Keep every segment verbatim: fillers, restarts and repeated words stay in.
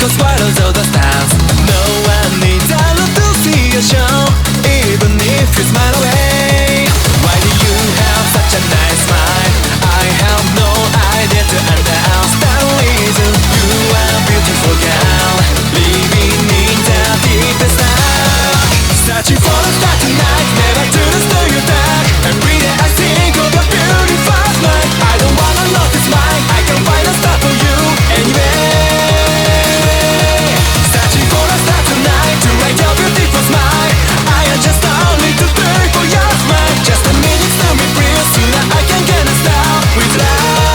so swallows all the stars. No one needs a lot to see a show, even if you smile away. Why do you have such a nice smile? I have no idea to understand reason. You are a beautiful girl, living in the deepest dark. Searching for a star tonight, never to lose to your dark. Every day I think of your beautiful smile. I don't wanna notice mine, I can find a star for you anyway. Searching for a star tonight to write your beautiful smile. I am just only to pray for your smile. Just a minute to me please, sooner I can get a star with love.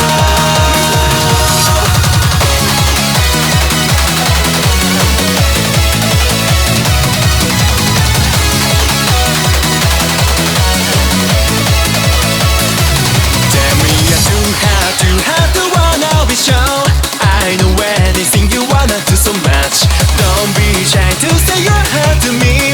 Tell me you're too hard, too hard to wanna be shown. I know anything you wanna do so much. Don't be shy to say your heart to me.